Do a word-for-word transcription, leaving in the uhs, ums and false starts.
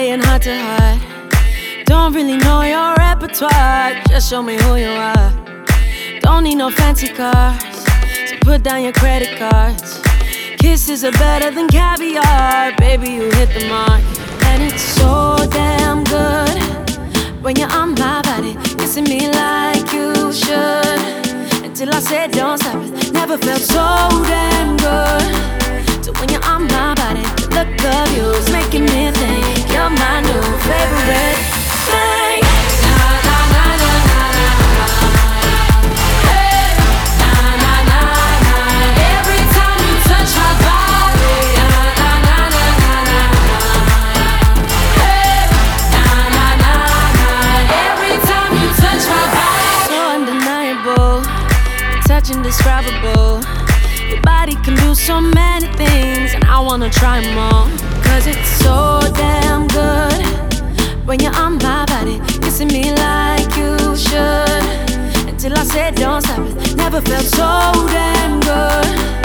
playing hard to hide. Don't really know your repertoire, just show me who you are. Don't need no fancy cars, so put down your credit cards. Kisses are better than caviar, baby, you hit the mark. And it's so damn good when you're on my body, kissing me like you should. Until I said don't stop it, never felt so damn good. So when you're on my body, the look of you's making me think you're my new favorite thing. Indescribable. Your body can do so many things, and I wanna try them all. Cause it's so damn good when you're on my body, kissing me like you should. Until I said don't stop it, never felt so damn good.